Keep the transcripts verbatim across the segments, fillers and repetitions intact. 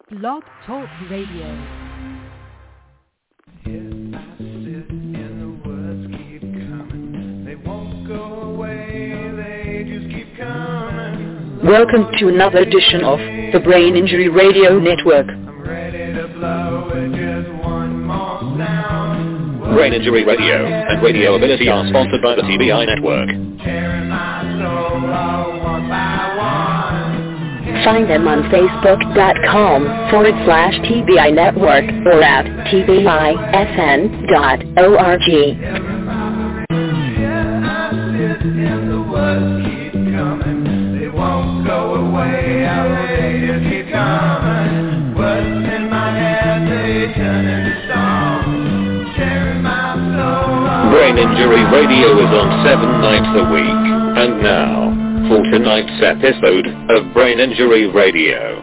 Blog Talk Radio. Welcome to another edition of the Brain Injury Radio Network. Brain Injury Radio and Radio Ability are sponsored by the T B I Network. Find them on Facebook.com forward slash TBI Network or at T B I F N dot org. Brain Injury Radio is on seven nights a week. And now, for tonight's episode of Brain Injury Radio.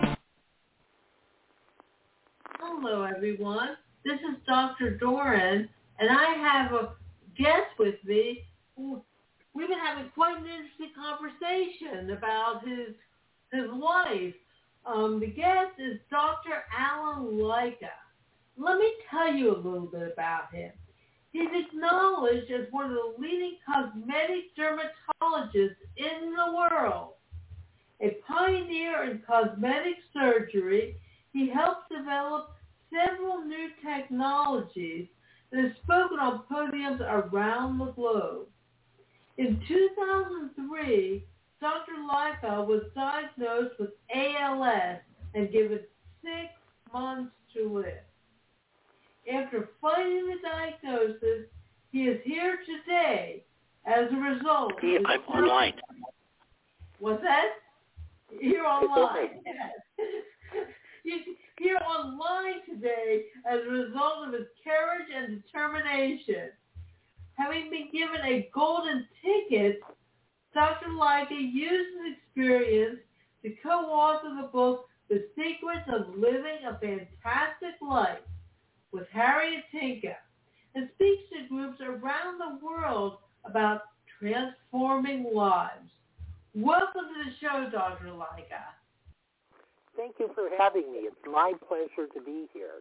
Hello, everyone. This is Doctor Doran, and I have a guest with me. We've been having quite an interesting conversation about his his life. Um, the guest is Doctor Alan Lyca. Let me tell you a little bit about him. He's acknowledged as one of the leading cosmetic dermatologists in the world. A pioneer in cosmetic surgery, he helped develop several new technologies and has spoken on podiums around the globe. In two thousand three, Doctor Lyca was diagnosed with A L S and given six months to live. After fighting the diagnosis, he is here today as a result. Yeah, I'm online. What's that? You're online. Yes. He's here online today as a result of his courage and determination. Having been given a golden ticket, Doctor Lyca used his experience to co-author the book, The Secrets of Living a Fantastic Life, with Harriet Tinka, and speaks to groups around the world about transforming lives. Welcome to the show, Doctor Lyca. Thank you for having me. It's my pleasure to be here.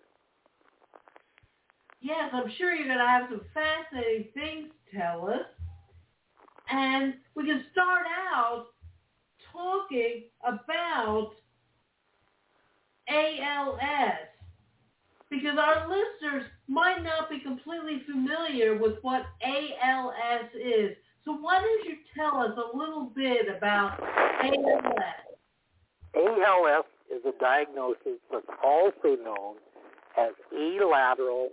Yes, I'm sure you're going to have some fascinating things to tell us. And we can start out talking about A L S. Because our listeners might not be completely familiar with what A L S is. So why don't you tell us a little bit about A L S? A L S is a diagnosis that's also known as alateral,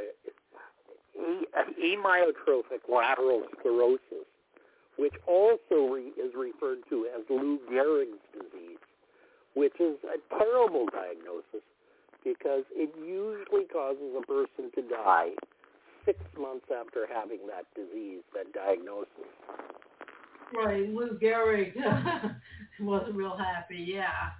uh, amyotrophic lateral sclerosis, which also re- is referred to as Lou Gehrig's disease, which is a terrible diagnosis, because it usually causes a person to die six months after having that disease, that diagnosis. Right, Lou Gehrig wasn't real happy, yeah.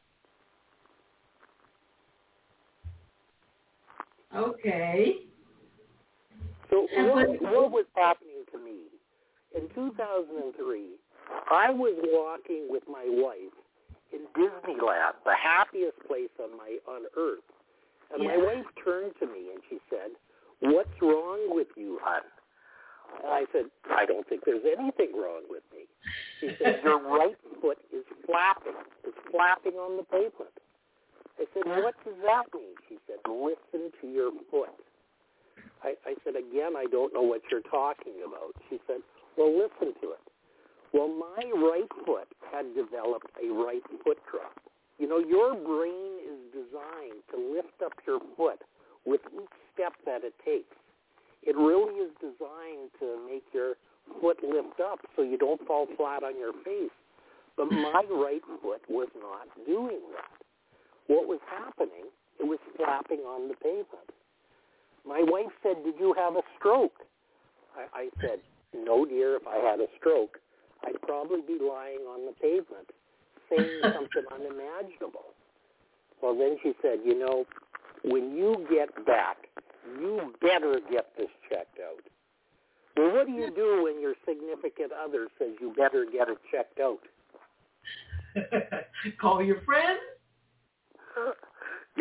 Okay. So what, what was happening to me? In two thousand three, I was walking with my wife in Disneyland, the happiest place on my on earth. And yeah. My wife turned to me and she said, "What's wrong with you, hon?" And I said, "I don't think there's anything wrong with me." She said, "Your right foot is flapping. It's flapping on the pavement." I said, "What does that mean?" She said, "Listen to your foot." I, I said, "Again, I don't know what you're talking about." She said, "Well, listen to it." Well, my right foot had developed a right foot drop. You know, your brain is designed to lift up your foot with each step that it takes. It really is designed to make your foot lift up so you don't fall flat on your face. But my right foot was not doing that. What was happening, it was flapping on the pavement. My wife said, "Did you have a stroke?" I, I said, "No, dear, if I had a stroke, I'd probably be lying on the pavement saying something unimaginable." Well, then she said, "You know, when you get back, you better get this checked out." Well, what do you do when your significant other says you better get it checked out? Call your friend?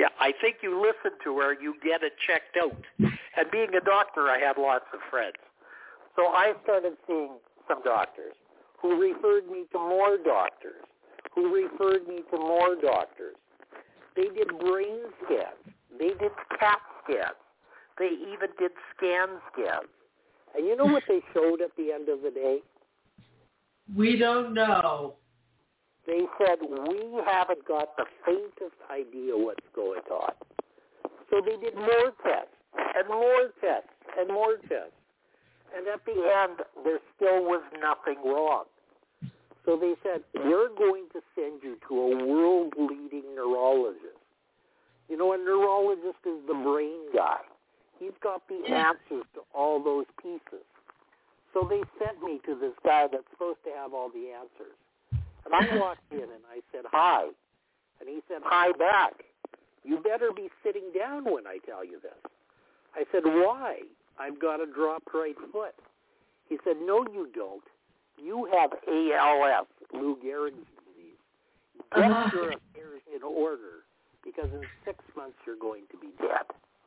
Yeah, I think you listen to her, you get it checked out. And being a doctor, I had lots of friends. So I started seeing some doctors who referred me to more doctors, who referred me to more doctors. They did brain scans. They did CAT scans. They even did scan scans. And you know what they showed at the end of the day? We don't know. They said, we haven't got the faintest idea what's going on. So they did more tests and more tests and more tests. And at the end, there still was nothing wrong. So they said, we're going to send you to a world-leading neurologist. You know, a neurologist is the brain guy. He's got the answers to all those pieces. So they sent me to this guy that's supposed to have all the answers. And I walked in and I said, hi. And he said, hi back. You better be sitting down when I tell you this. I said, why? I've got a dropped right foot. He said, no, you don't. You have A L S, Lou Gehrig's disease. Get uh-huh. your affairs in order, because in six months you're going to be dead.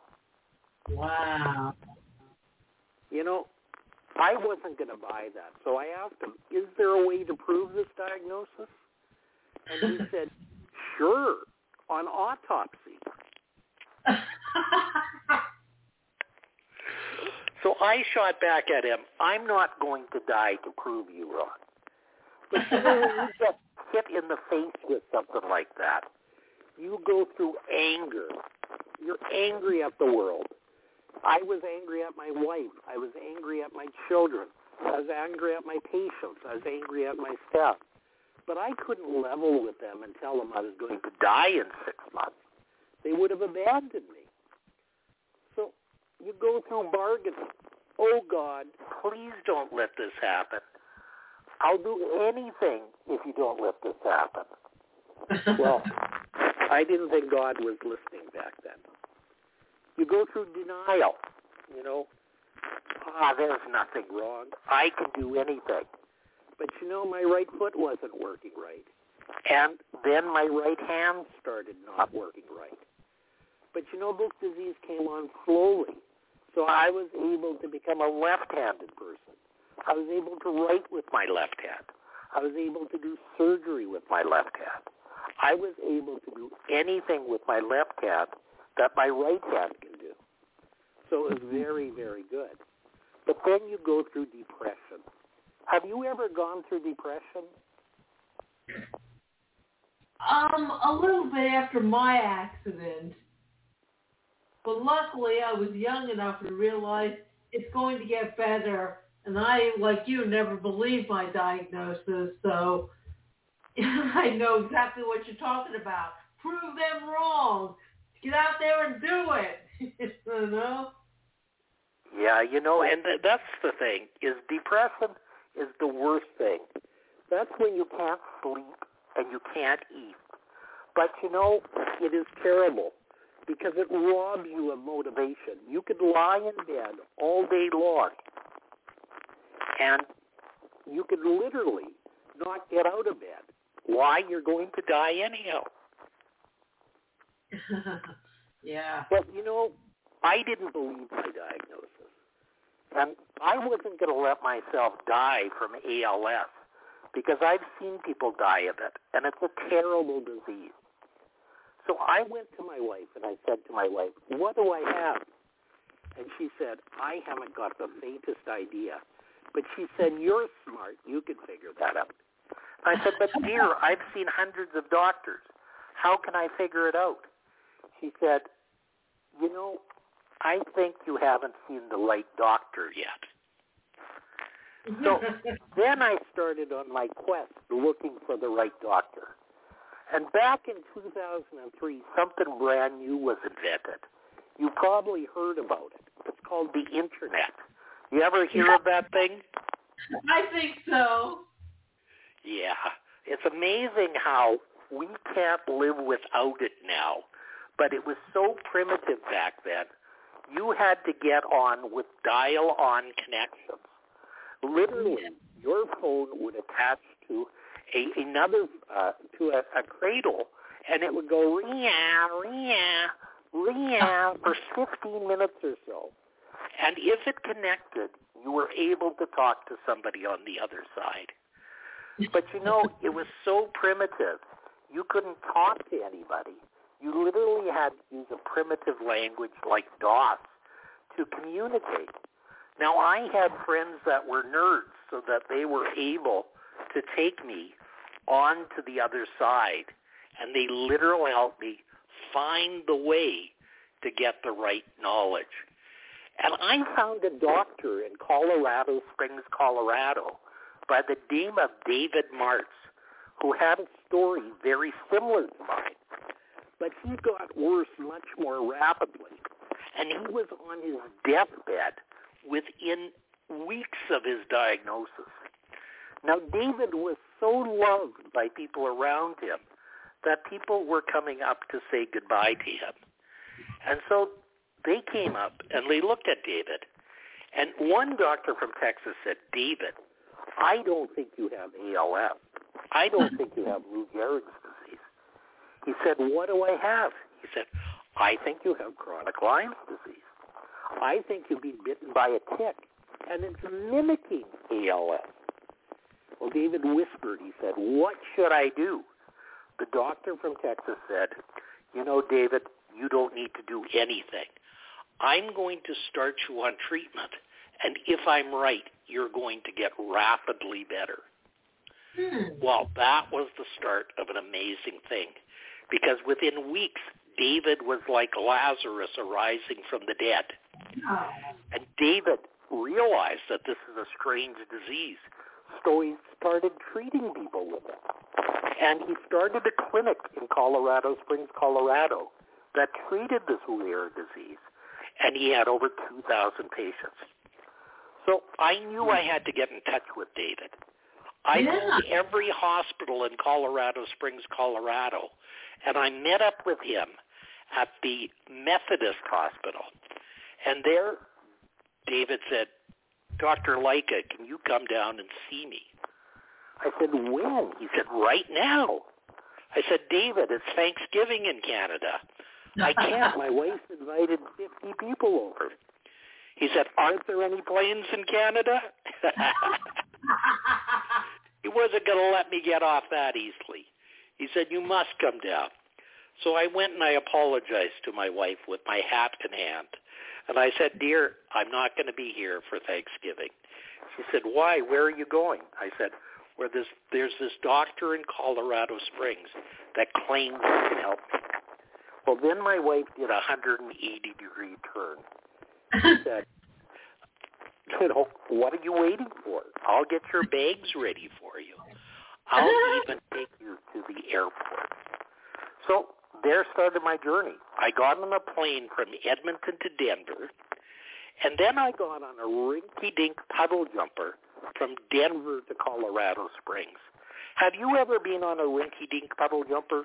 Wow. You know, I wasn't going to buy that. So I asked him, is there a way to prove this diagnosis? And he said, sure, on autopsy. So I shot back at him, I'm not going to die to prove you wrong. But you know, when you get hit in the face with something like that, you go through anger. You're angry at the world. I was angry at my wife. I was angry at my children. I was angry at my patients. I was angry at my staff. But I couldn't level with them and tell them I was going to die in six months. They would have abandoned me. So you go through bargaining. Oh, God, please don't let this happen. I'll do anything if you don't let this happen. Well, I didn't think God was listening back then. You go through denial, you know. Ah, there's nothing wrong. I can do anything. But, you know, my right foot wasn't working right. And then my right hand started not working right. But, you know, this disease came on slowly. So I was able to become a left-handed person. I was able to write with my left hand. I was able to do surgery with my left hand. I was able to do anything with my left hand that my right hand can do. So it was very, very good. But then you go through depression. Have you ever gone through depression? Um, a little bit after my accident. But luckily I was young enough to realize it's going to get better. And I, like you, never believed my diagnosis. So I know exactly what you're talking about. Prove them wrong. Get out there and do it. You know? Yeah, you know, and th- that's the thing, is depression is the worst thing. That's when you can't sleep and you can't eat. But, you know, it is terrible because it robs you of motivation. You could lie in bed all day long and you could literally not get out of bed. Why? You're going to die anyhow. Yeah. But, you know, I didn't believe my diagnosis. And I wasn't going to let myself die from A L S because I've seen people die of it, and it's a terrible disease. So I went to my wife, and I said to my wife, what do I have? And she said, I haven't got the faintest idea. But she said, you're smart. You can figure that out. And I said, but dear, I've seen hundreds of doctors. How can I figure it out? She said, you know, I think you haven't seen the right doctor yet. So then I started on my quest looking for the right doctor. And back in two thousand three, something brand new was invented. You probably heard about it. It's called the Internet. You ever hear of that thing? I think so. Yeah. It's amazing how we can't live without it now. But it was so primitive back then. You had to get on with dial-on connections. Literally, your phone would attach to a, another, uh, to a, a cradle, and it would go ria, ria, ria for fifteen minutes or so. And if it connected, you were able to talk to somebody on the other side. But, you know, it was so primitive. You couldn't talk to anybody. You literally had to use a primitive language like DOS to communicate. Now, I had friends that were nerds so that they were able to take me on to the other side, and they literally helped me find the way to get the right knowledge. And I found a doctor in Colorado Springs, Colorado, by the name of David Martz, who had a story very similar to mine. But he got worse much more rapidly. And he was on his deathbed within weeks of his diagnosis. Now, David was so loved by people around him that people were coming up to say goodbye to him. And so they came up and they looked at David. And one doctor from Texas said, David, I don't think you have A L S. I don't think you have Lou Gehrig's disease. He said, what do I have? He said, I think you have chronic Lyme's disease. I think you've been bitten by a tick, and it's mimicking A L S. Well, David whispered. He said, what should I do? The doctor from Texas said, you know, David, you don't need to do anything. I'm going to start you on treatment, and if I'm right, you're going to get rapidly better. Hmm. Well, that was the start of an amazing thing, because within weeks, David was like Lazarus arising from the dead. Oh. And David realized that this is a strange disease, so he started treating people with it. And he started a clinic in Colorado Springs, Colorado, that treated this rare disease, and he had over two thousand patients. So I knew I had to get in touch with David. I yeah. called every hospital in Colorado Springs, Colorado, and I met up with him at the Methodist Hospital. And there, David said, Doctor Laika, can you come down and see me? I said, when? He said, right now. I said, David, it's Thanksgiving in Canada. I can't. My wife's invited fifty people over. He said, aren't there any planes in Canada? He wasn't going to let me get off that easily. He said, you must come down. So I went and I apologized to my wife with my hat in hand. And I said, dear, I'm not going to be here for Thanksgiving. She said, why? Where are you going? I said, Where this, there's this doctor in Colorado Springs that claims he can help me. Well, then my wife did a one hundred eighty degree turn. She said, you know, what are you waiting for? I'll get your bags ready for you. I'll even take you to the airport. So there started my journey. I got on a plane from Edmonton to Denver, and then I got on a rinky-dink puddle jumper from Denver to Colorado Springs. Have you ever been on a rinky-dink puddle jumper?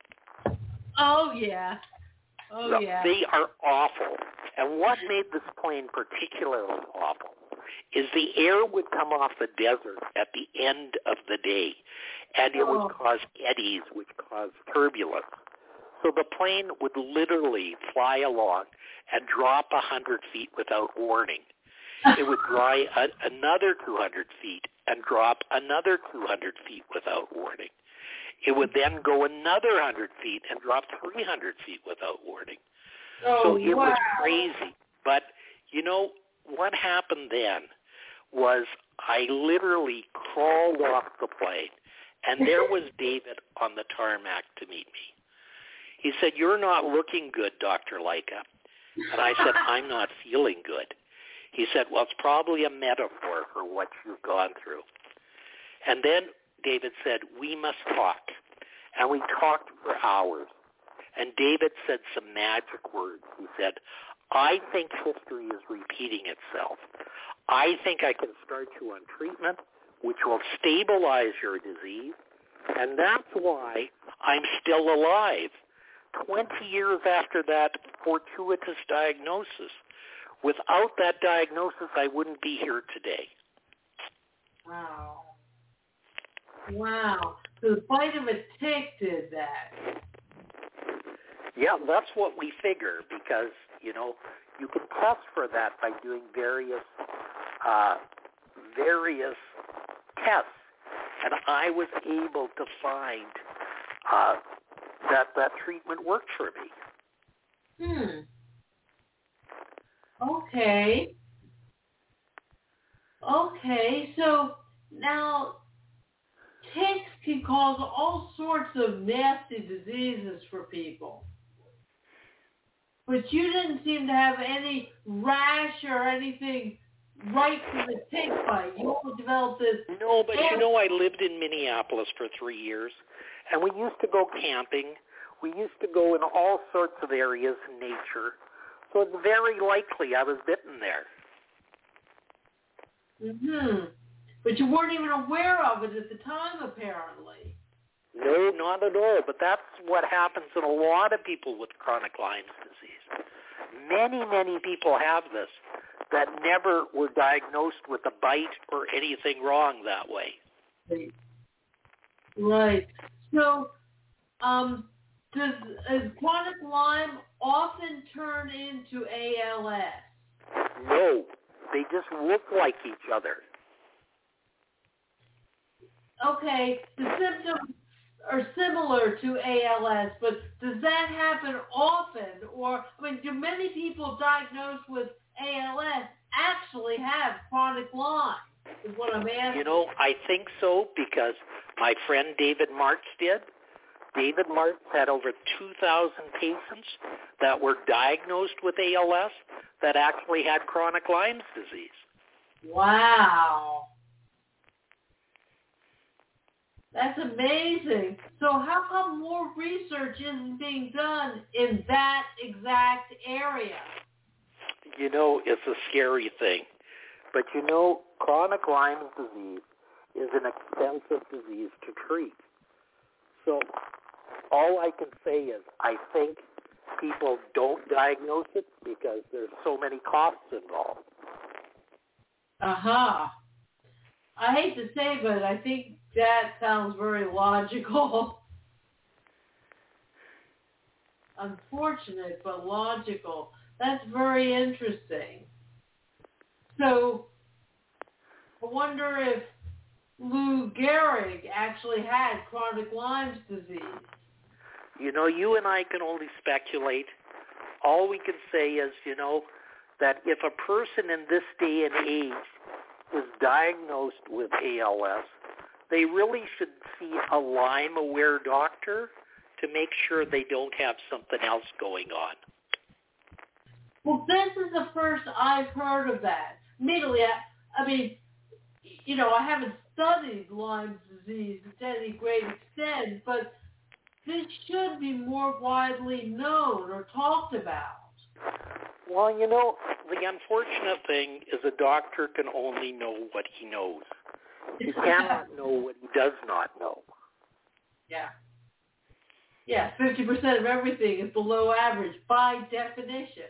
Oh, yeah. Oh, no, yeah. They are awful. And what made this plane particularly awful is the air would come off the desert at the end of the day, and it oh. would cause eddies, which caused turbulence. So the plane would literally fly along and drop one hundred feet without warning. It would fly a, another two hundred feet and drop another two hundred feet without warning. It would then go another one hundred feet and drop three hundred feet without warning. Oh, so it wow. was crazy. But, you know, what happened then was I literally crawled off the plane, and there was David on the tarmac to meet me. He said, you're not looking good, Doctor Laika. And I said, I'm not feeling good. He said, well, it's probably a metaphor for what you've gone through. And then David said, we must talk. And we talked for hours. And David said some magic words. He said, I think history is repeating itself. I think I can start you on treatment, which will stabilize your disease. And that's why I'm still alive. twenty years after that fortuitous diagnosis. Without that diagnosis, I wouldn't be here today. Wow. Wow. So the bite of a tick did that. Yeah, that's what we figure because, you know, you can test for that by doing various uh, various tests. And I was able to find uh, that that treatment worked for me. Hmm. Okay. Okay, so now ticks can cause all sorts of nasty diseases for people. But you didn't seem to have any rash or anything right from the tick bite. You only developed this... No, but you know, I lived in Minneapolis for three years, and we used to go camping. We used to go in all sorts of areas in nature. So it's very likely I was bitten there. Mm-hmm. But you weren't even aware of it at the time, apparently. No, not at all. But that's what happens in a lot of people with chronic Lyme's disease. Many, many people have this that never were diagnosed with a bite or anything wrong that way. Right. Right. So, um, does uh, chronic Lyme often turn into A L S? No. They just look like each other. Okay, the symptoms are similar to A L S, but does that happen often? Or, I mean, do many people diagnosed with A L S actually have chronic Lyme, is what I'm asking. You know, I think so because my friend David Martz did. David Martz had over two thousand patients that were diagnosed with A L S that actually had chronic Lyme's disease. Wow. That's amazing. So how come more research isn't being done in that exact area? You know, it's a scary thing. But you know, chronic Lyme's disease is an expensive disease to treat. So all I can say is I think people don't diagnose it because there's so many costs involved. Uh-huh. I hate to say, but I think that sounds very logical. Unfortunate, but logical. That's very interesting. So I wonder if Lou Gehrig actually had chronic Lyme's disease. You know, you and I can only speculate. All we can say is, you know, that if a person in this day and age is diagnosed with A L S, they really should see a Lyme-aware doctor to make sure they don't have something else going on. Well, this is the first I've heard of that. Immediately, I, I mean, you know, I haven't studied Lyme's disease to any great extent, but this should be more widely known or talked about. Well, you know, the unfortunate thing is a doctor can only know what he knows. He cannot know what he does not know. Yeah. Yeah, fifty percent of everything is below average by definition.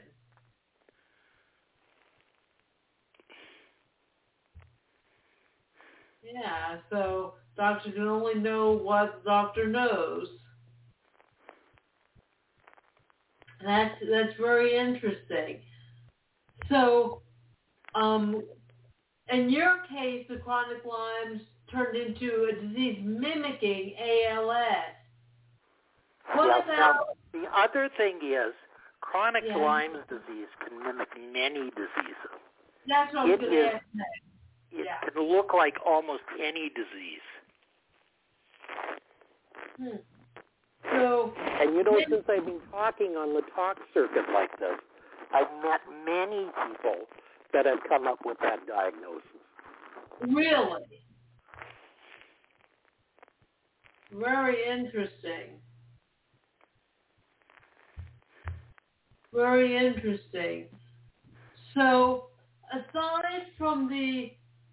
Yeah, so doctor can only know what the doctor knows. And that's that's very interesting. So, um, in your case, the chronic Lyme's turned into a disease mimicking A L S. What yes, about... Now, the other thing is, chronic yeah. Lyme's disease can mimic many diseases. That's what I was going to ask next. It Yeah. can look like almost any disease. Hmm. So, and you know, many, since I've been talking on the talk circuit like this, I've met many people that have come up with that diagnosis. Really? Very interesting. Very interesting. So, aside from the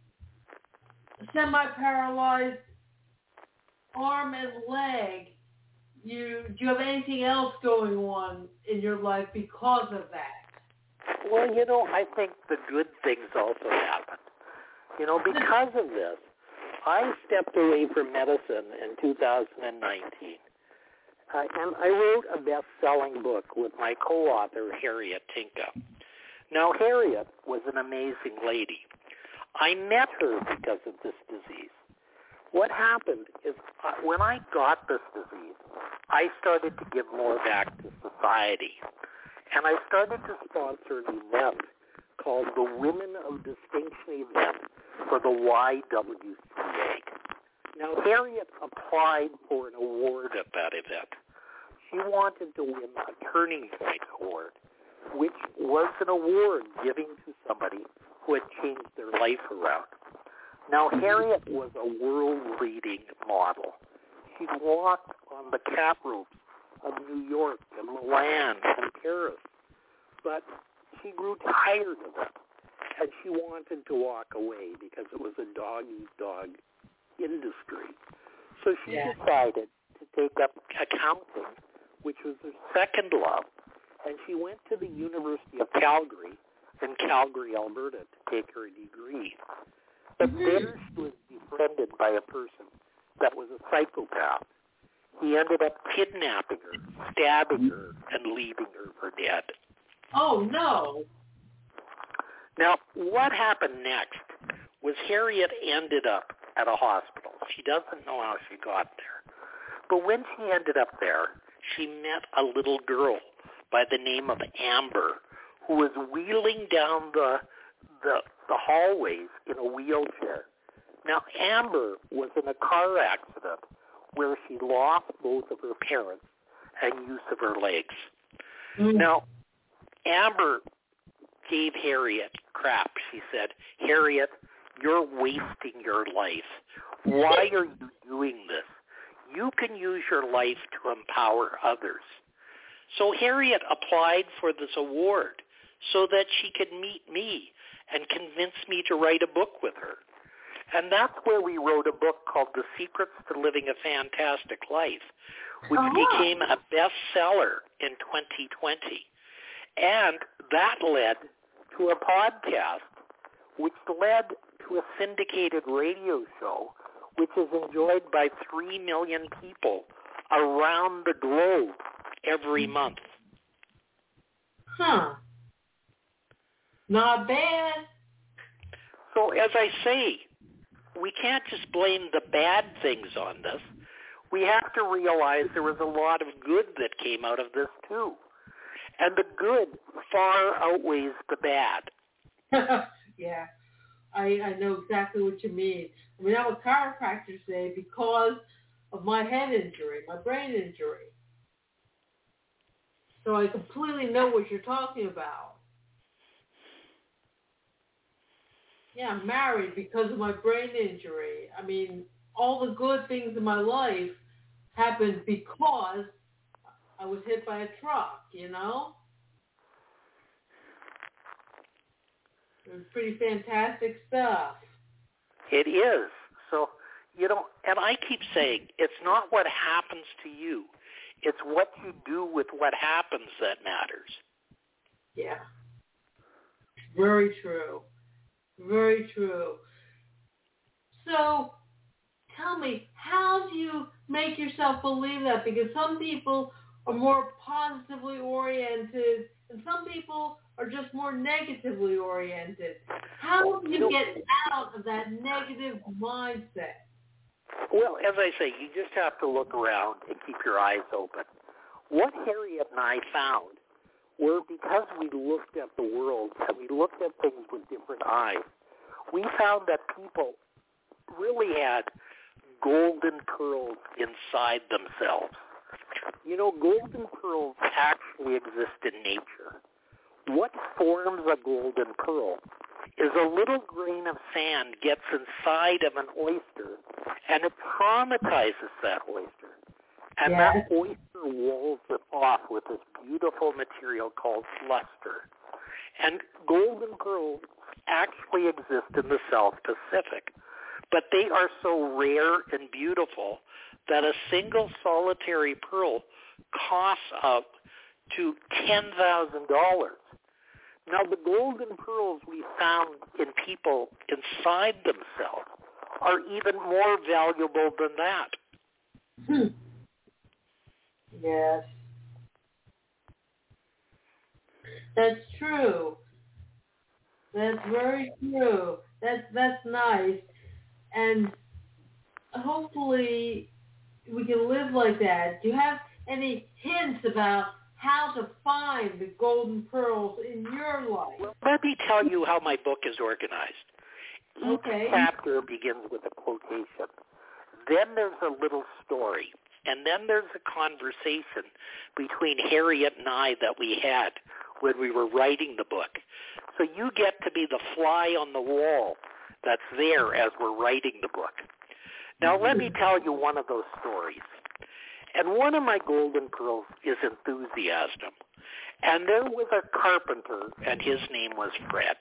semi-paralyzed arm and leg, you do you have anything else going on in your life because of that? Well, you know, I think the good things also happen. You know, because of this, I stepped away from medicine in two thousand nineteen. Uh, and I wrote a best-selling book with my co-author, Harriet Tinka. Now, Harriet was an amazing lady. I met her because of this disease. What happened is uh, when I got this disease, I started to give more back to society. And I started to sponsor an event called the Women of Distinction event for the Y W C A. Now, Harriet applied for an award at that event. She wanted to win a Turning Point Award, which was an award given to somebody who had changed their life around. Now, Harriet was a world-leading model. She walked on the cap ropes of New York and Milan and Paris, but she grew tired of it, and she wanted to walk away because it was a dog-eat-dog industry. So she yeah. decided to take up accounting, which was her second love, and she went to the University of Calgary in Calgary, Alberta, to take her degree. But there she was befriended by a person that was a psychopath. He ended up kidnapping her, stabbing her, and leaving her for dead. Oh, no. Now, what happened next was Harriet ended up at a hospital. She doesn't know how she got there. But when she ended up there, she met a little girl by the name of Amber, who was wheeling down the the, the hallways in a wheelchair. Now, Amber was in a car accident where she lost both of her parents and use of her legs. Mm. Now, Amber gave Harriet crap. She said, Harriet, you're wasting your life. Why are you doing this? You can use your life to empower others. So Harriet applied for this award so that she could meet me and convince me to write a book with her. And that's where we wrote a book called The Secrets to Living a Fantastic Life, which oh. became a bestseller in twenty twenty. And that led to a podcast, which led to a syndicated radio show, which is enjoyed by three million people around the globe every month. Huh. Not bad. So as I say, we can't just blame the bad things on this. We have to realize there was a lot of good that came out of this too. And the good far outweighs the bad. Yeah, I, I know exactly what you mean. I mean, I'm a chiropractor today because of my head injury, my brain injury. So I completely know what you're talking about. Yeah, I'm married because of my brain injury. I mean, all the good things in my life happened because I was hit by a truck, you know? It was pretty fantastic stuff. It is. So, you know, and I keep saying, it's not what happens to you. It's what you do with what happens that matters. Yeah. Very true. Very true. So, tell me, how do you make yourself believe that? Because some people are more positively oriented, and some people are just more negatively oriented. How do you get out of that negative mindset? Well, as I say, you just have to look around and keep your eyes open. What Harriet and I found were, because we looked at the world and we looked at things with different eyes, we found that people really had golden pearls inside themselves. You know, golden pearls actually exist in nature. What forms a golden pearl is a little grain of sand gets inside of an oyster, and it traumatizes that oyster. And yeah. that oyster walls it off with this beautiful material called luster. And golden pearls actually exist in the South Pacific, but they are so rare and beautiful that a single solitary pearl costs up to ten thousand dollars. Now, the golden pearls we found in people inside themselves are even more valuable than that. Hmm. Yes. That's true. That's very true. That's that's nice. And hopefully we can live like that. Do you have any hints about how to find the golden pearls in your life? Well, let me tell you how my book is organized. Each Okay. chapter begins with a quotation. Then there's a little story. And then there's a conversation between Harriet and I that we had when we were writing the book. So you get to be the fly on the wall that's there as we're writing the book. Now, let me tell you one of those stories. And one of my golden pearls is enthusiasm. And there was a carpenter, and his name was Fred.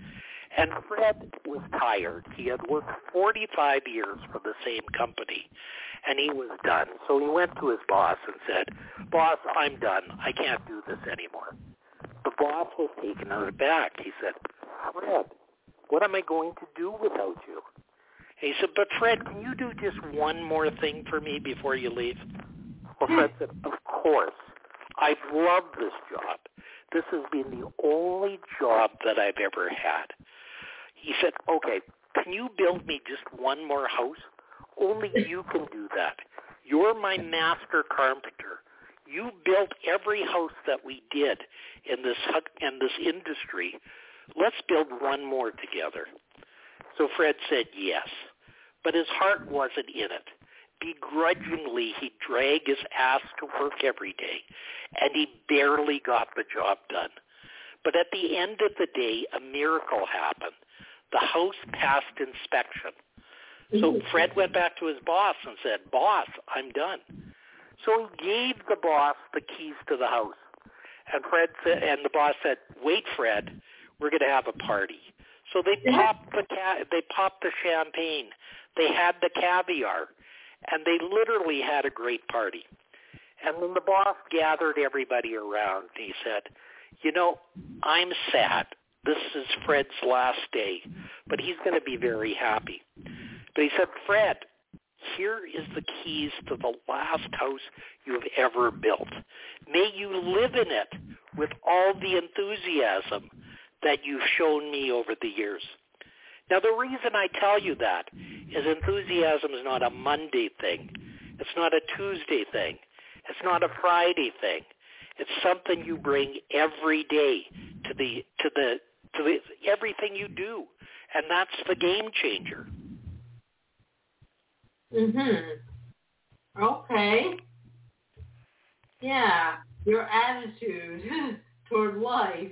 And Fred was tired. He had worked forty-five years for the same company, and he was done. So he went to his boss and said, "Boss, I'm done. I can't do this anymore." The boss was taken aback. He said, "Fred, what am I going to do without you?" And he said, "But Fred, can you do just one more thing for me before you leave?" Well, Fred said, "Of course. I've loved this job. This has been the only job that I've ever had." He said, "Okay, can you build me just one more house? Only you can do that. You're my master carpenter. You built every house that we did in this in this industry. Let's build one more together." So Fred said yes, but his heart wasn't in it. Begrudgingly, he'd drag his ass to work every day, and he barely got the job done. But at the end of the day, a miracle happened. The house passed inspection. So Fred went back to his boss and said, "Boss, I'm done." So he gave the boss the keys to the house. And Fred said, and the boss said, "Wait, Fred, we're going to have a party." So they popped the ca- they popped the champagne. They had the caviar, and they literally had a great party. And then the boss gathered everybody around, and he said, "You know, I'm sad. This is Fred's last day, but he's going to be very happy." But he said, "Fred, here is the keys to the last house you have ever built. May you live in it with all the enthusiasm that you've shown me over the years." Now, the reason I tell you that is enthusiasm is not a Monday thing. It's not a Tuesday thing. It's not a Friday thing. It's something you bring every day to the to the to the, everything you do, and that's the game changer. Mhm. Okay. Yeah, your attitude toward life.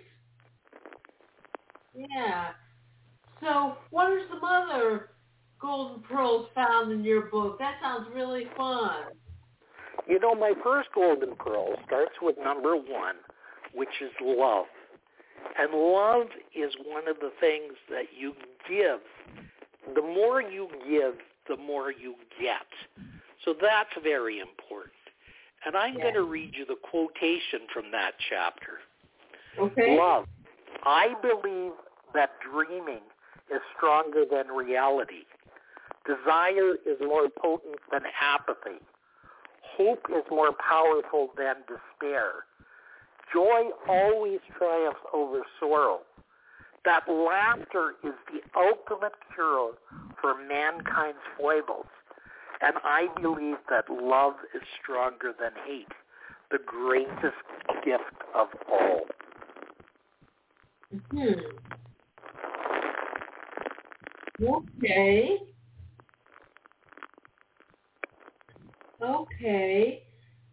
Yeah. So, what are some other golden pearls found in your book? That sounds really fun. You know, my first golden pearl starts with number one, which is love. And love is one of the things that you give. The more you give, the more you get. So that's very important. And I'm Yeah. going to read you the quotation from that chapter. Okay. Love. I believe that dreaming is stronger than reality. Desire is more potent than apathy. Hope is more powerful than despair. Joy always triumphs over sorrow. That laughter is the ultimate cure for mankind's foibles. And I believe that love is stronger than hate, the greatest gift of all. Hmm. Okay. Okay.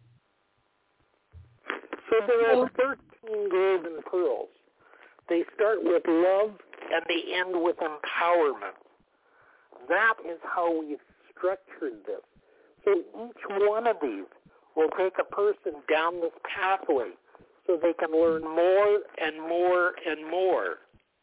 So there are thirteen golden pearls. They start with love and they end with empowerment. That is how we've structured this. So each one of these will take a person down this pathway so they can learn more and more and more.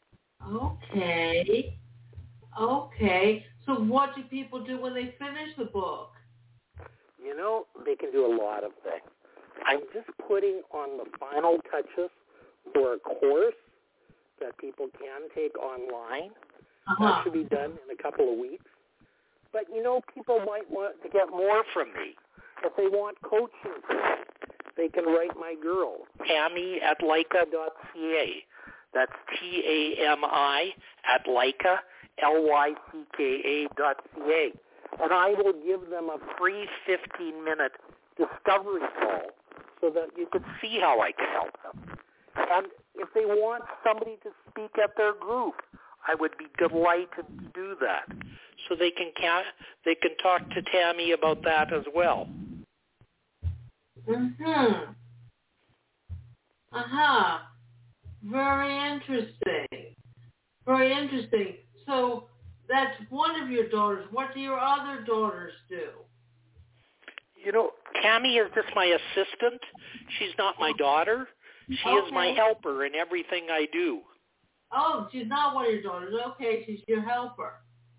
Okay. Okay. So what do people do when they finish the book? You know, they can do a lot of things. I'm just putting on the final touches for a course that people can take online. Uh-huh. That should be done in a couple of weeks. But, you know, people might want to get more from me. If they want coaching, they can write my girl, Tammy at Leica dot C A. That's T A M I at Leica, L Y C K A dot C A. And I will give them a free fifteen-minute discovery call so that you can see how I can help them. And if they want somebody to speak at their group, I would be delighted to do that. So they can ca- they can talk to Tammy about that as well. Mm-hmm. Uh-huh. Very interesting. Very interesting. So that's one of your daughters. What do your other daughters do? You know, Tammy is just my assistant. She's not my daughter. She Okay. is my helper in everything I do. Oh, she's not one of your daughters. Okay, she's your helper.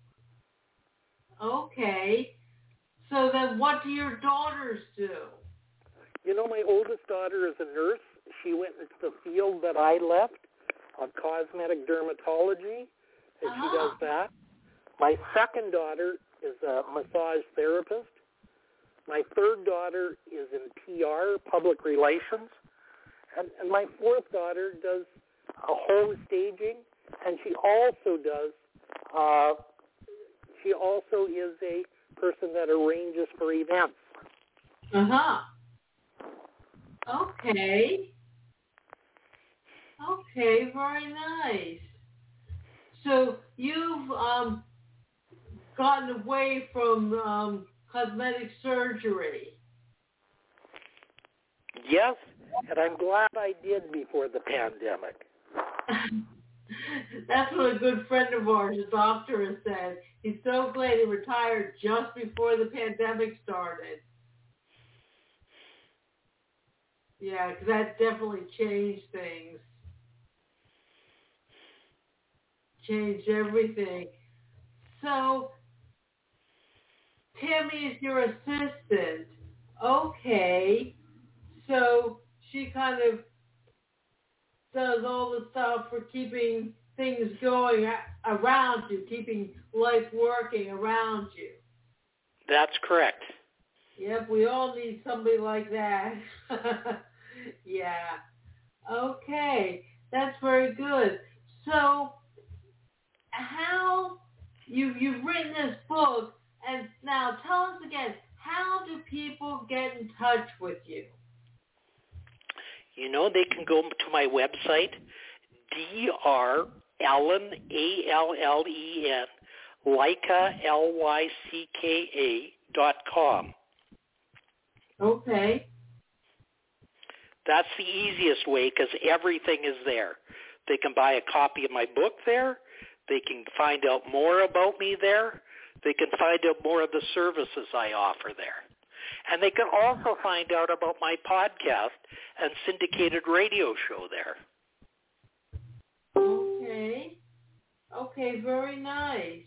Okay. So then what do your daughters do? You know, my oldest daughter is a nurse. She went into the field that I left on cosmetic dermatology, and uh-huh. she does that. My second daughter is a massage therapist. My third daughter is in P R, public relations. And, and my fourth daughter does a home staging, and she also does, uh, she also is a person that arranges for events. Uh-huh. Okay. Okay, very nice. So you've um, gotten away from um, cosmetic surgery. Yes, and I'm glad I did before the pandemic. That's what a good friend of ours, a doctor, has said. He's so glad he retired just before the pandemic started. Yeah, because that definitely changed things. Changed everything. So, Tammy is your assistant. Okay. So, she kind of does all the stuff for keeping things going around you, keeping life working around you. That's correct. Yep, we all need somebody like that. Yeah. Okay, that's very good. So, how you you've written this book, and now tell us again, how do people get in touch with you? You know, they can go to my website, D R Allen, A L L E N, Leica, L Y C K A, dot com. Okay. That's the easiest way because everything is there. They can buy a copy of my book there. They can find out more about me there. They can find out more of the services I offer there. And they can also find out about my podcast and syndicated radio show there. Okay. Okay, very nice.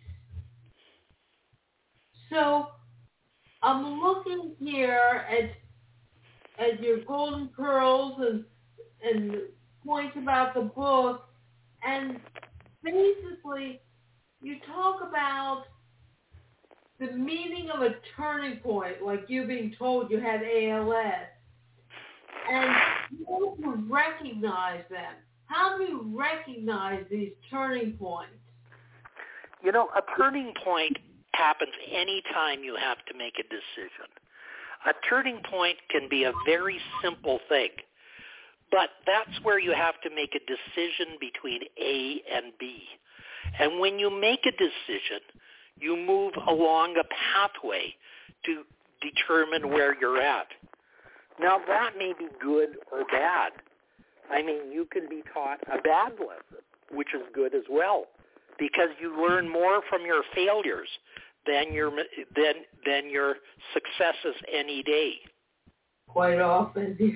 So I'm looking here at at your golden pearls and and points about the book, and basically you talk about the meaning of a turning point, like you being told you had A L S, and you want to recognize them. How do you recognize these turning points? You know, a turning point happens any time you have to make a decision. A turning point can be a very simple thing, but that's where you have to make a decision between A and B. And when you make a decision, you move along a pathway to determine where you're at. Now, that may be good or bad. I mean, you can be taught a bad lesson, which is good as well, because you learn more from your failures than your than than your successes any day. Quite often.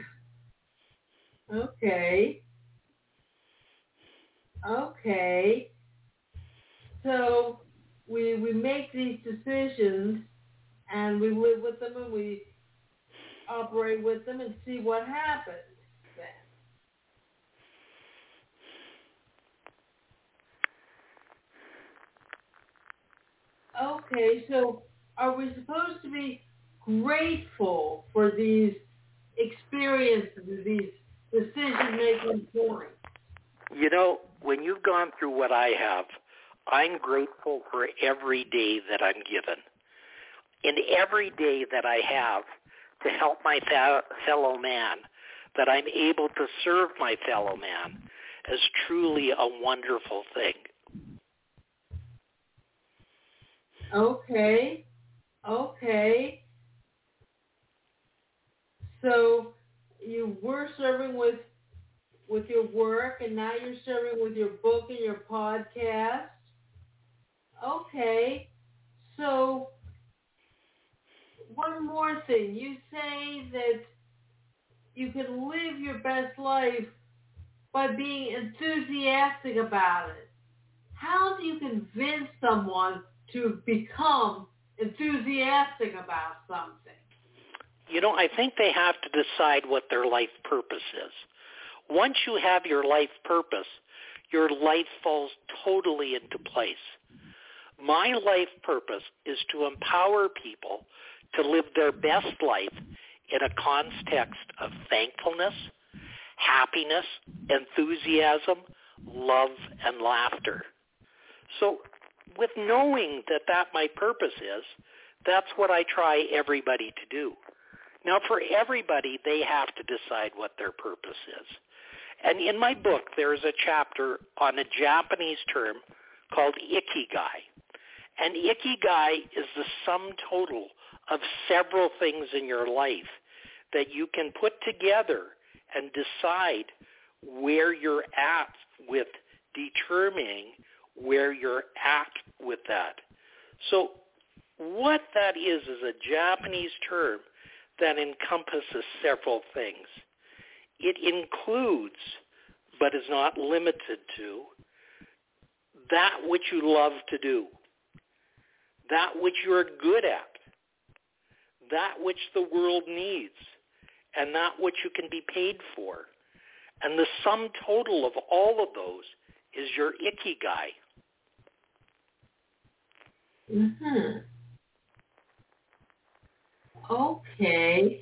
Okay. Okay. So we we make these decisions, and we live with them, and we operate with them, and see what happens then. Okay, so are we supposed to be grateful for these experiences, these decision-making points? You know, when you've gone through what I have, I'm grateful for every day that I'm given. And every day that I have to help my fellow man, that I'm able to serve my fellow man, is truly a wonderful thing. Okay. Okay. So you were serving with with your work, and now you're serving with your book and your podcast. Okay. So one more thing. You say that you can live your best life by being enthusiastic about it. How do you convince someone to become enthusiastic about something? You know, I think they have to decide what their life purpose is. Once you have your life purpose, your life falls totally into place. My life purpose is to empower people to live their best life in a context of thankfulness, happiness, enthusiasm, love, and laughter. So with knowing that that my purpose is, that's what I try everybody to do. Now, for everybody, they have to decide what their purpose is. And in my book, there is a chapter on a Japanese term called ikigai. And ikigai is the sum total of several things in your life that you can put together and decide where you're at with determining where you're at with that. So what that is is a Japanese term that encompasses several things. It includes, but is not limited to, that which you love to do, that which you're good at, that which the world needs, and that which you can be paid for. And the sum total of all of those is your ikigai. Mm-hmm. Okay.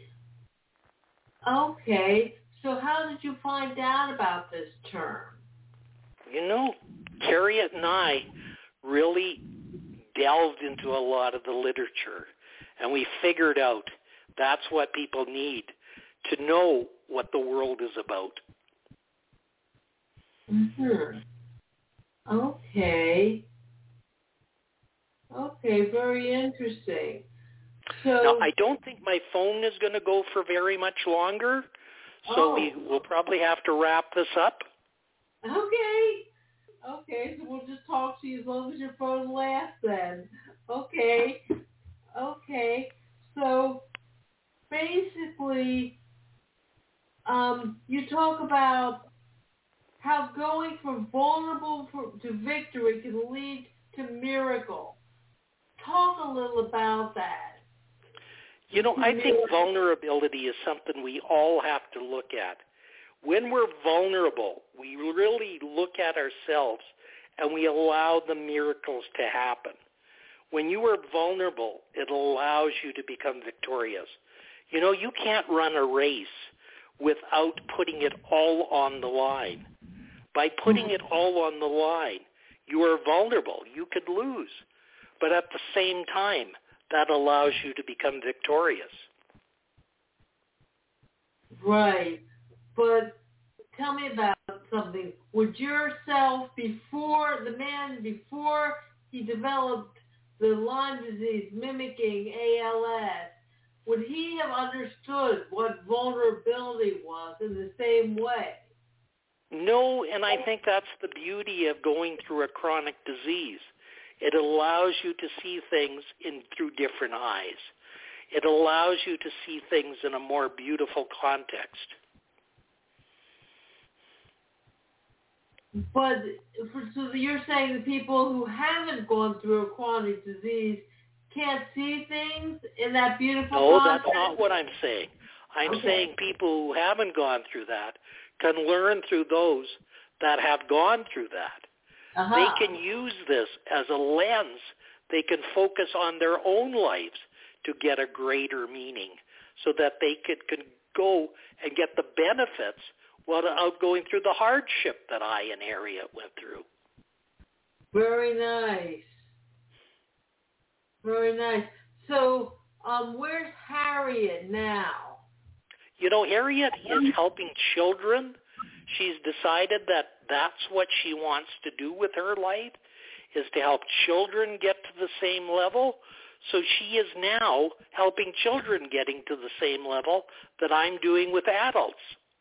Okay. So how did you find out about this term? You know, Harriet and I really delved into a lot of the literature, and we figured out that's what people need to know what the world is about. Mm-hmm. Okay. Okay, very interesting. So now, I don't think my phone is going to go for very much longer, so oh. we will probably have to wrap this up. Okay. Okay, so we'll just talk to you as long as your phone lasts then. Okay. Okay. So basically, um, you talk about how going from vulnerable to victory can lead to miracle. Talk a little about that. You know, I think vulnerability is something we all have to look at. When we're vulnerable, we really look at ourselves and we allow the miracles to happen. When you are vulnerable, it allows you to become victorious. You know, you can't run a race without putting it all on the line. By putting it all on the line, you are vulnerable. You could lose. But at the same time, that allows you to become victorious. Right. But tell me about something. Would yourself, before the man, before he developed the Lyme disease mimicking A L S, would he have understood what vulnerability was in the same way? No, and I think that's the beauty of going through a chronic disease. It allows you to see things in through different eyes. It allows you to see things in a more beautiful context. But so you're saying the people who haven't gone through a chronic disease can't see things in that beautiful No, context? that's not what I'm saying. I'm okay. saying people who haven't gone through that can learn through those that have gone through that. Uh-huh. They can use this as a lens. They can focus on their own lives to get a greater meaning so that they could, could go and get the benefits without going through the hardship that I and Harriet went through. Very nice. Very nice. So um, where's Harriet now? You know, Harriet is helping children. She's decided that that's what she wants to do with her life, is to help children get to the same level. So she is now helping children getting to the same level that I'm doing with adults.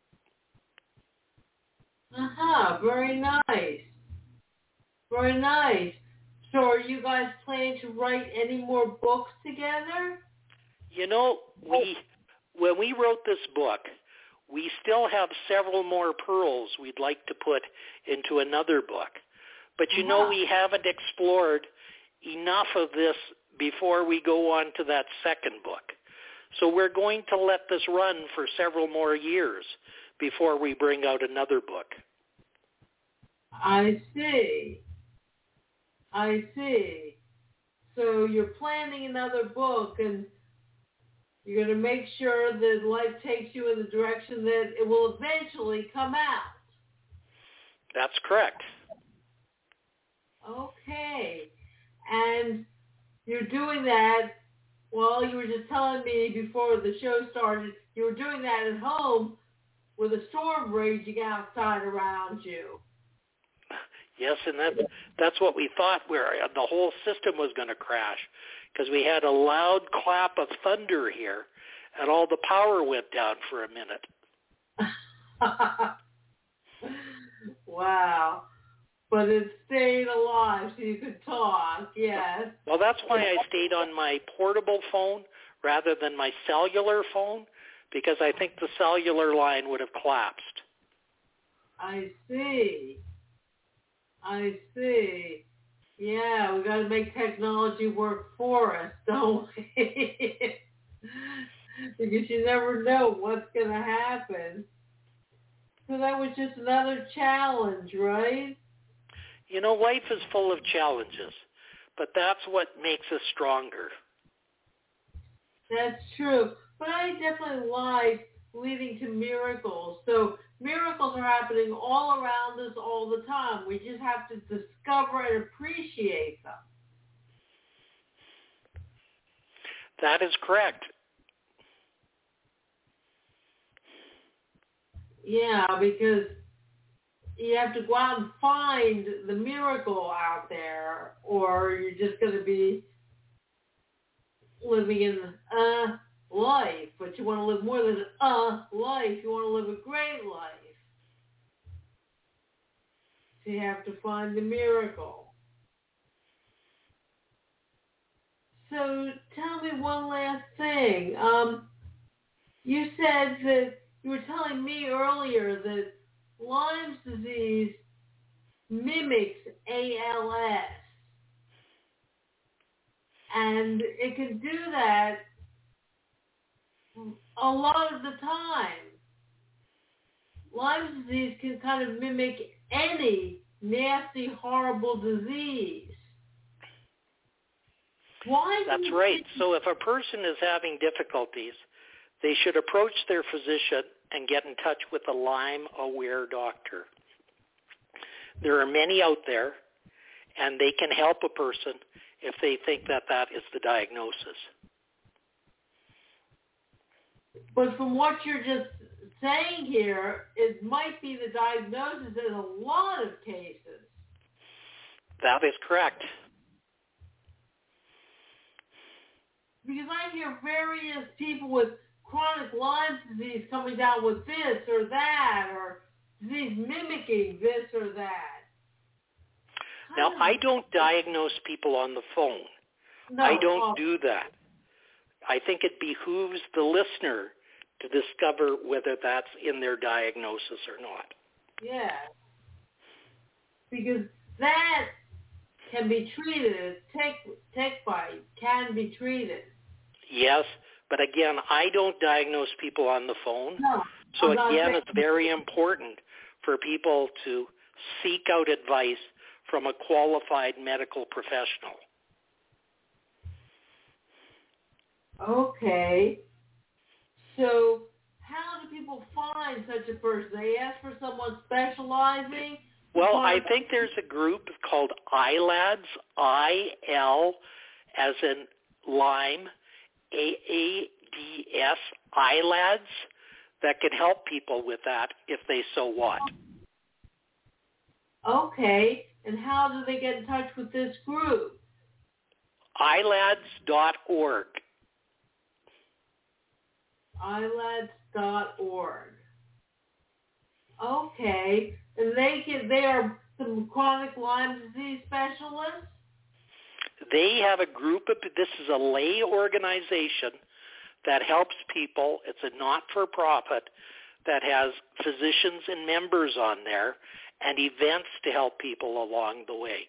Uh-huh. Very nice. Very nice. So are you guys planning to write any more books together? You know, we when we wrote this book, we still have several more pearls we'd like to put into another book. But you know, we haven't explored enough of this before we go on to that second book. So we're going to let this run for several more years before we bring out another book. I see. I see. So you're planning another book, and you're going to make sure that life takes you in the direction that it will eventually come out. That's correct. Okay. And you're doing that, well, you were just telling me before the show started, you were doing that at home with a storm raging outside around you. Yes, and that, that's what we thought, where the whole system was going to crash, because we had a loud clap of thunder here, and all the power went down for a minute. Wow. But it stayed alive so you could talk, yes. Well, that's why I stayed on my portable phone rather than my cellular phone, because I think the cellular line would have collapsed. I see. I see. Yeah, we got to make technology work for us, don't we? Because you never know what's going to happen. So that was just another challenge, right? You know, life is full of challenges, but that's what makes us stronger. That's true. But I definitely like leading to miracles. So miracles are happening all around us all the time. We just have to discover and appreciate them. That is correct. Yeah, because you have to go out and find the miracle out there, or you're just going to be living in a life. But you want to live more than a life. You want to live a great life. So you have to find the miracle. So tell me one last thing. Um, you said that you were telling me earlier that Lyme's disease mimics A L S. And it can do that a lot of the time. Lyme's disease can kind of mimic any nasty, horrible disease. Why? That's right. So if a person is having difficulties, they should approach their physician and get in touch with a Lyme-aware doctor. There are many out there, and they can help a person if they think that that is the diagnosis. But from what you're just saying here, it might be the diagnosis in a lot of cases. That is correct. Because I hear various people with chronic Lyme disease coming down with this or that, or disease mimicking this or that. Now, I don't diagnose people on the phone. No, I don't oh. do that. I think it behooves the listener to discover whether that's in their diagnosis or not. Yeah. Because that can be treated. Tick, tick bite can be treated. Yes, but again, I don't diagnose people on the phone. No, so I'm again, it's very important for people to seek out advice from a qualified medical professional. Okay. So how do people find such a person? They ask for someone specializing? Well, I think there's a group called I LADS, I L as in lime, A A D S, I LADS, that can help people with that if they so want. Okay. And how do they get in touch with this group? I LADS dot org. I LADS dot org. Okay. And they can, they are some chronic Lyme disease specialists? They have a group of, this is a lay organization that helps people. It's a not-for-profit that has physicians and members on there and events to help people along the way.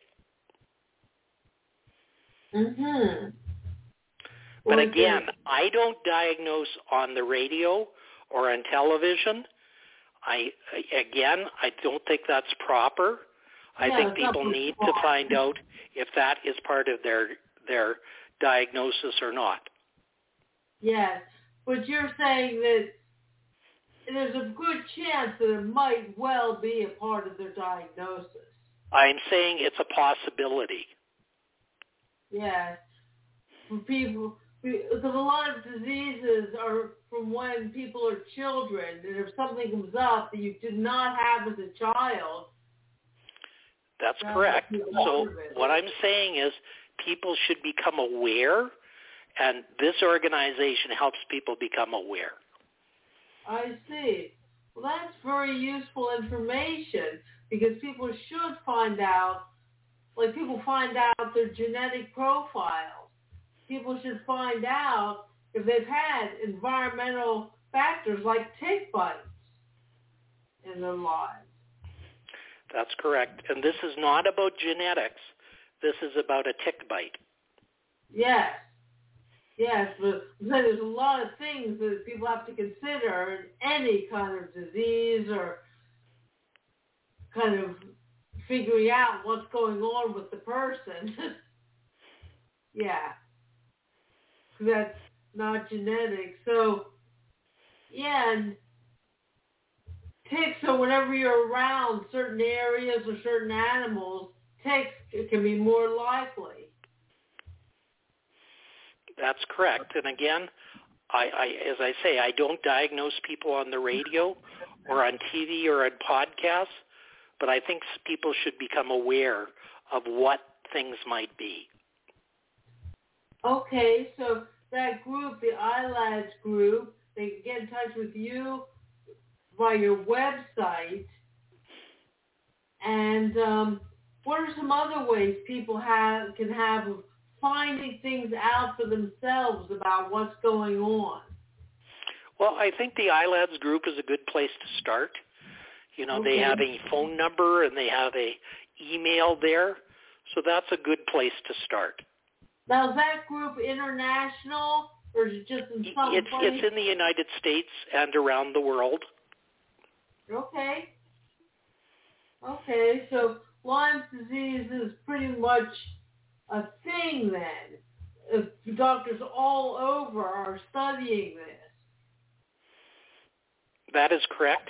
Mm-hmm. But again, I don't diagnose on the radio or on television. I again, I don't think that's proper. I no, think people need to find out if that is part of their their diagnosis or not. Yes, but you're saying that there's a good chance that it might well be a part of their diagnosis. I'm saying it's a possibility. Yes, for people, because a lot of diseases are from when people are children, and if something comes up that you did not have as a child. That's correct. So what I'm saying is people should become aware, and this organization helps people become aware. I see. Well, that's very useful information because people should find out, like people find out their genetic profiles. People should find out if they've had environmental factors like tick bites in their lives. That's correct. And this is not about genetics. This is about a tick bite. Yes. Yes, but there's a lot of things that people have to consider in any kind of disease or kind of figuring out what's going on with the person. Yeah. That's not genetic. So, yeah, and ticks, so whenever you're around certain areas or certain animals, ticks can be more likely. That's correct. And again, I, I, as I say, I don't diagnose people on the radio or on T V or on podcasts, but I think people should become aware of what things might be. Okay, so that group, the I LADS group, they can get in touch with you via your website. And um, what are some other ways people have can have of finding things out for themselves about what's going on? Well, I think the I LADS group is a good place to start. You know, Okay. They have a phone number and they have a email there, so that's a good place to start. Now, is that group international, or is it just in some it's, place? It's in the United States and around the world. Okay. Okay, so Lyme disease is pretty much a thing then. If doctors all over are studying this. That is correct.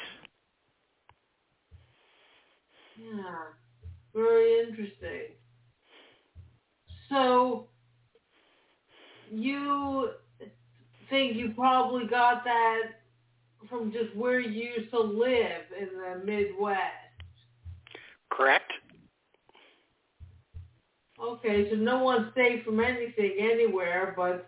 Yeah, very interesting. So you think you probably got that from just where you used to live in the Midwest? Correct. Okay, so no one's safe from anything anywhere, but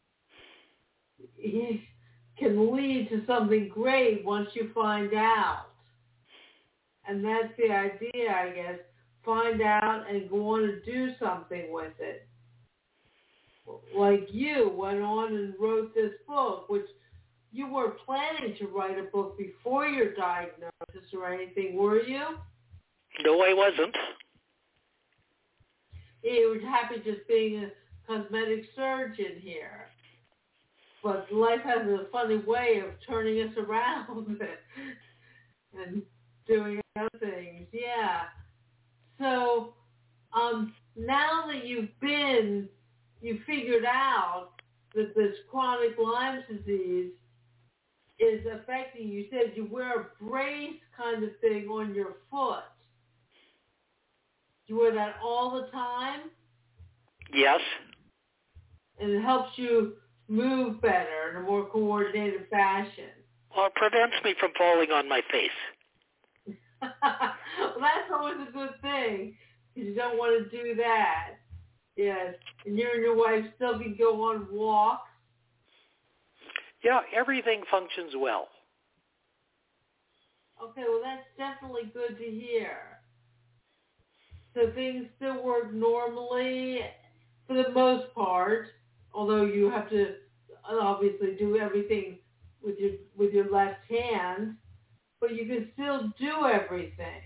he can lead to something great once you find out. And that's the idea, I guess. Find out and go on and do something with it. Like you went on and wrote this book, which you weren't planning to write a book before your diagnosis or anything, were you? No, I wasn't. You were happy just being a cosmetic surgeon here. But life has a funny way of turning us around and doing other things. Yeah. So um, now that you've been, you figured out that this chronic Lyme disease is affecting you. You said you wear a brace kind of thing on your foot. You wear that all the time? Yes. And it helps you move better in a more coordinated fashion. Well, it prevents me from falling on my face. Well, that's always a good thing, because you don't want to do that. Yes. And you and your wife still can go on walks. Yeah, everything functions well. Okay, well, that's definitely good to hear. So things still work normally for the most part, although you have to obviously do everything with your with your left hand, but you can still do everything.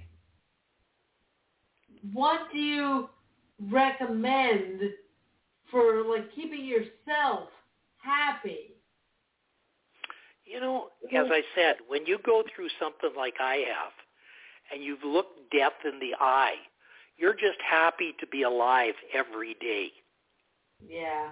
What do you recommend for, like, keeping yourself happy? You know, as I said, when you go through something like I have, and you've looked death in the eye, you're just happy to be alive every day. Yeah.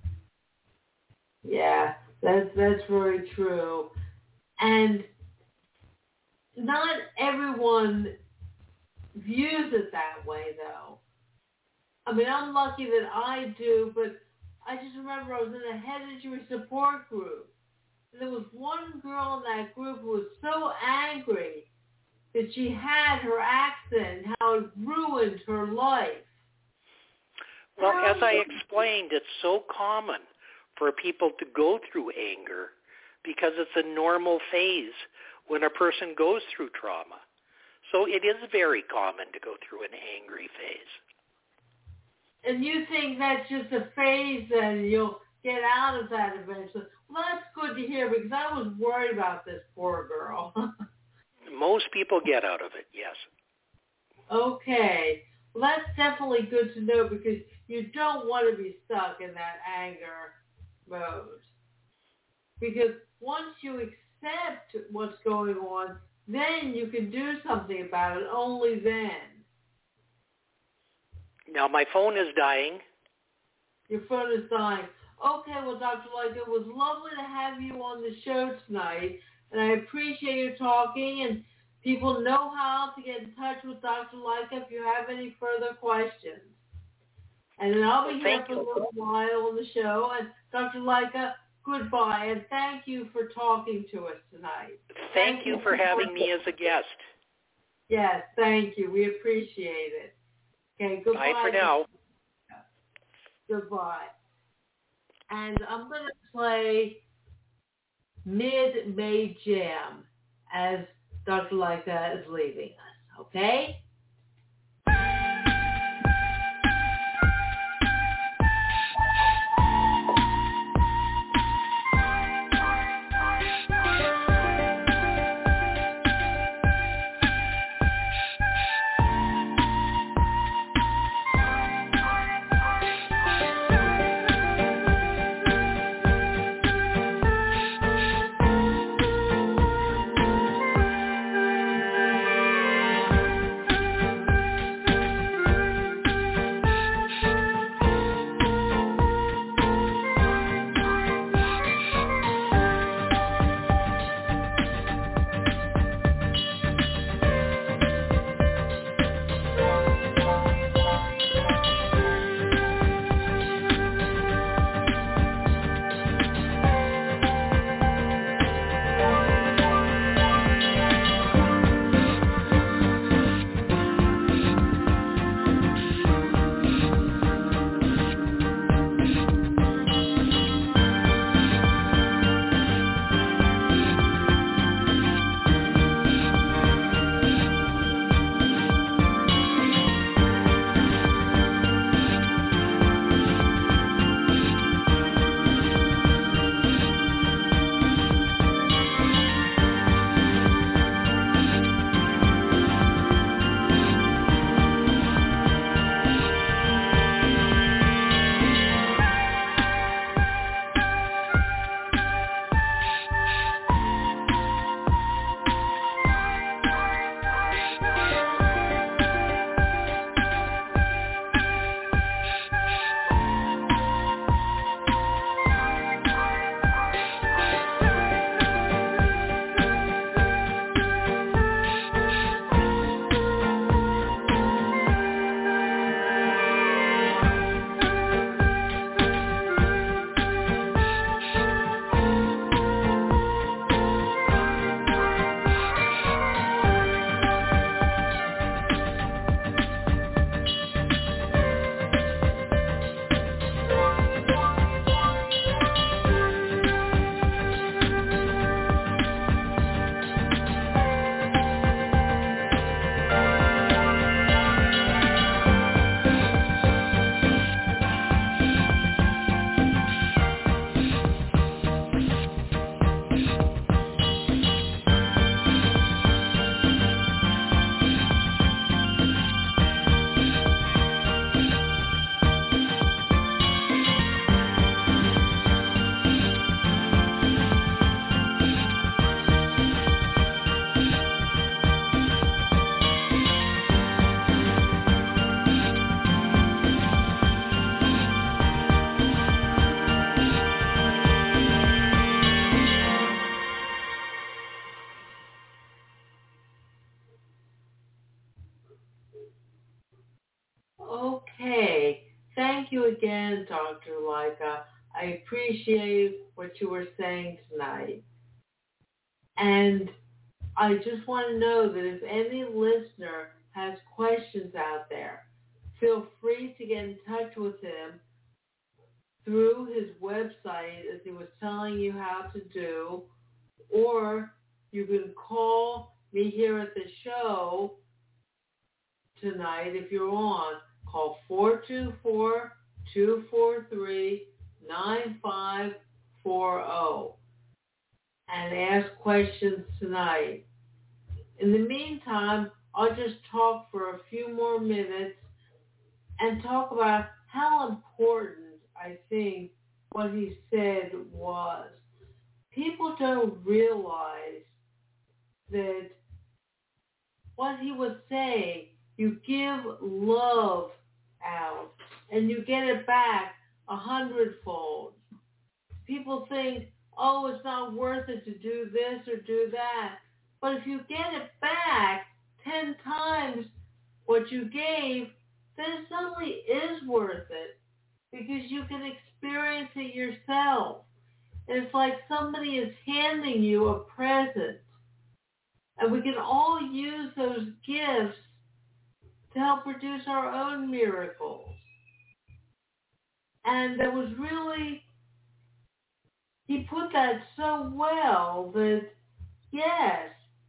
Yeah, that's, that's very true. And not everyone views it that way, though. I mean, I'm lucky that I do, but I just remember I was in a head injury support group. And there was one girl in that group who was so angry that she had her accident, how it ruined her life. Well, as I explained, it's so common for people to go through anger because it's a normal phase when a person goes through trauma. So it is very common to go through an angry phase. And you think that's just a phase and you'll get out of that eventually. Well, that's good to hear because I was worried about this poor girl. Most people get out of it, yes. Okay. Well, that's definitely good to know because you don't want to be stuck in that anger mode. Because once you accept what's going on, then you can do something about it, only then. Now, my phone is dying. Your phone is dying. Okay, well, Doctor Leica, it was lovely to have you on the show tonight, and I appreciate you talking, and people know how to get in touch with Doctor Leica if you have any further questions. And then I'll be well, here for a little while on the show, and Doctor Leica, goodbye, and thank you for talking to us tonight. Thank, thank you for having me as a guest. Yes, thank you. We appreciate it. Okay, goodbye. Bye for now. Goodbye. And I'm going to play Mid-May Jam as Doctor Leica is leaving us, okay? Okay. Thank you again, Doctor Leica. I appreciate what you were saying tonight. And I just want to know that if any listener has questions out there, feel free to get in touch with him through his website, as he was telling you how to do, or you can call me here at the show tonight if you're on. Call four two four, two four three, nine five four zero and ask questions tonight. In the meantime, I'll just talk for a few more minutes and talk about how important I think what he said was. People don't realize that what he was saying, you give love out and you get it back a hundredfold. People think, oh, it's not worth it to do this or do that. But if you get it back ten times what you gave, then it suddenly is worth it because you can experience it yourself. It's like somebody is handing you a present. And we can all use those gifts to help produce our own miracles. And that was really, he put that so well that, yes,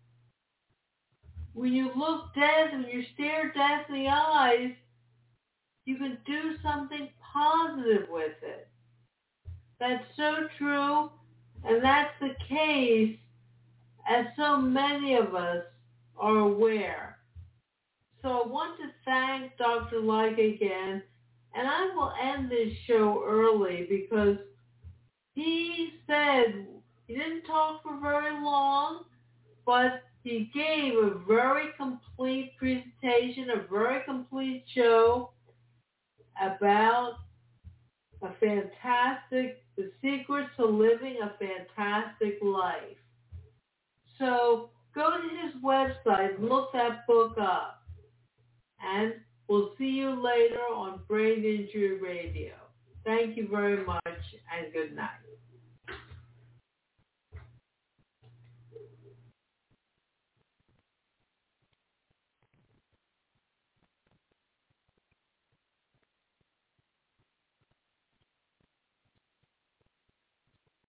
when you look death and you stare death in the eyes, you can do something positive with it. That's so true, and that's the case, as so many of us are aware. So I want to thank Doctor Leica again, and I will end this show early because he said he didn't talk for very long, but he gave a very complete presentation, a very complete show about a fantastic, the secrets to living a fantastic life. So go to his website and look that book up. And we'll see you later on Brain Injury Radio. Thank you very much and good night.